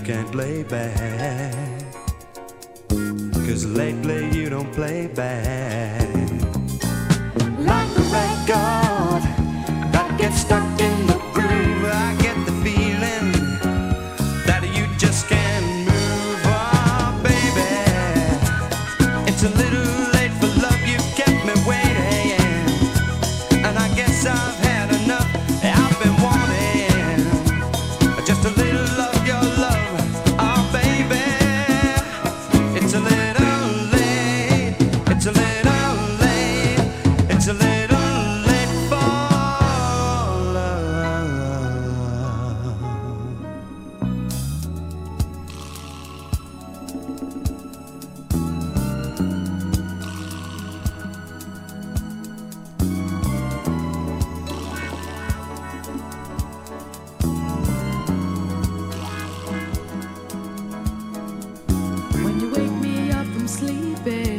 can't lay back, 'cause lately you don't play back. Like the record that gets stuck in the groove, I get the feeling that you just can't move. Oh baby, it's a little late for love, you kept me waiting, and I guess I've had enough. I've been wanting just a little of your love. Oh baby, it's a little late, it's a little late, it's a little late for love. When you wake me up from sleeping,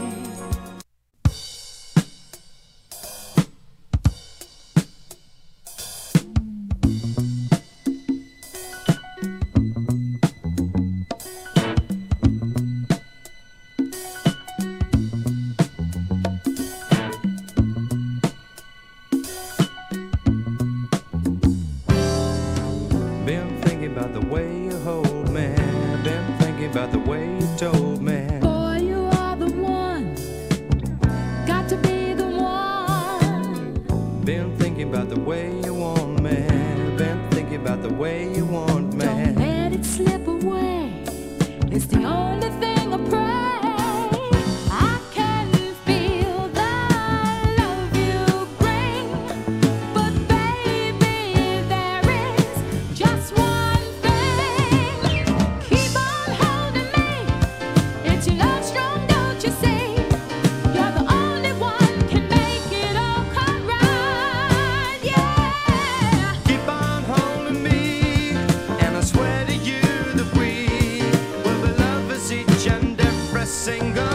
Been thinking about the way you hold me, been thinking about the way you told me. boy, you are the one, got to be the one. Been thinking about the way you want me, been thinking about the way you want me. Don't let it slip away, it's the only thing I pray. I can feel the love you bring, but baby, there is just one thing. Keep on holding me, it's your love strong, don't you see? You're the only one can make it all come right, yeah. Keep on holding me, and I swear to you that we will be lovers each and every single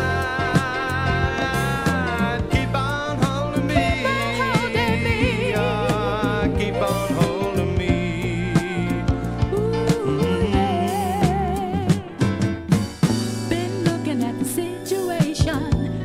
night. Keep on holding me, yeah, keep on holding me. Been looking at the situation.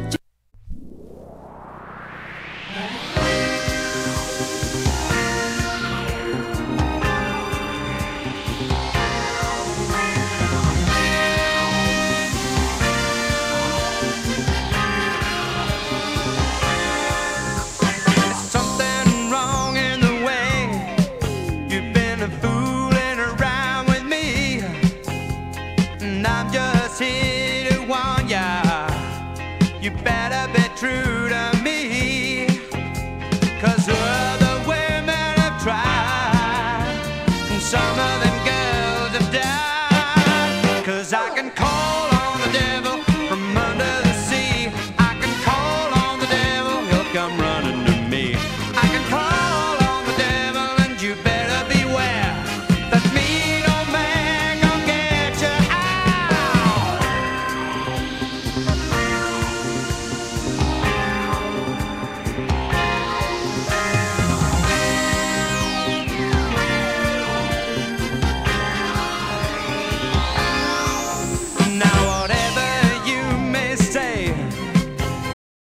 Something wrong in the way you've been fooling around with me, and I'm just here to warn ya, you better be true to me, 'cause other women have tried, and some of them girls have died, 'cause I can call